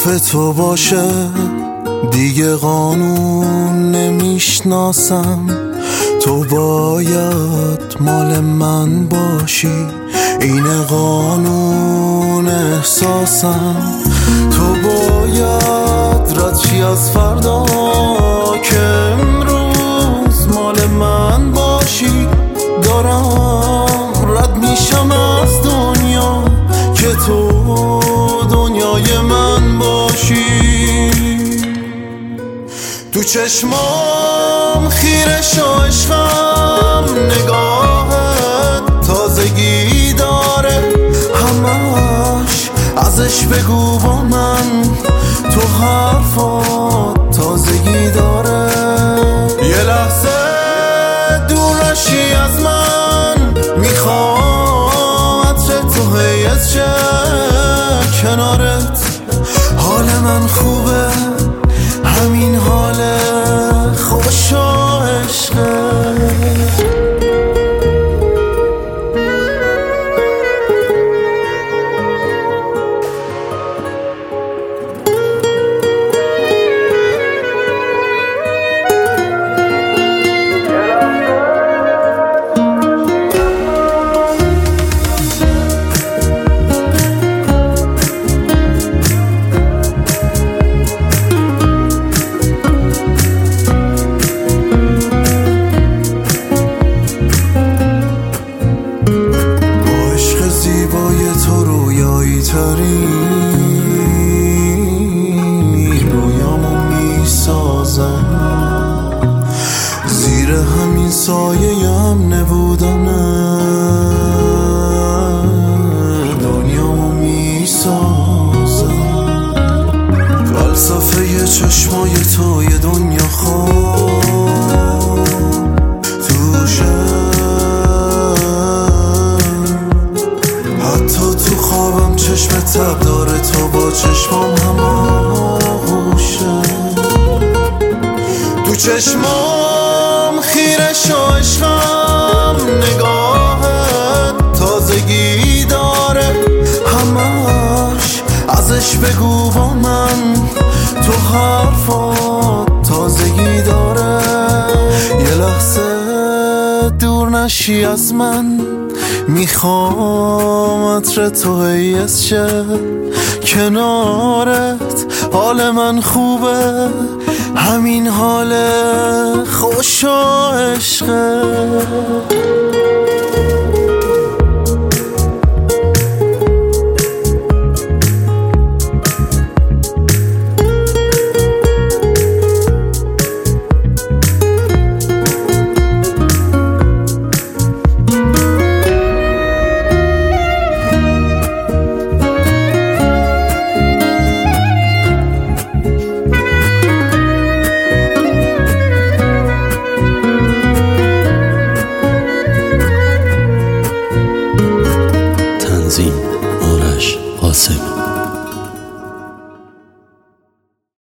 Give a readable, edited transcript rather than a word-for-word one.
لطف تو باشه دیگه قانون نمیشناسم، تو باید مال من باشی، این قانون احساسم. تو باید رد شی از فردا که امروز مال من باشی. دارم رد میشم از دنیا که تو دنیای من باشی. تو چشمام خیره شو عشقم، نگاهت تازگی داره، همش ازش بگو با من، تو حرفات تازگی داره. یه لحظه دور نشی از من، میخوام عطر تو هیت شه کنارت. حال من خوبه، همین حال خوش و عشقه. رویامو میسازم، زیر همین سایه‌ام نبودنه، دنیامو میسازم. فلسفه چشمای تو یه دنیا خواب توشه، حتی تو خوابم چشم تب داره، تو با چشمام هماغوشه. تو چشمام خیره شو عشقم، نگاهت تازگی داره، همش ازش بگو با من، تو حرفات تازگی داره. یه لحظه دور نشی از من، میخوام عطر تو هیت شه کنارت. حال من خوبه، همین حال خوش و عشقه.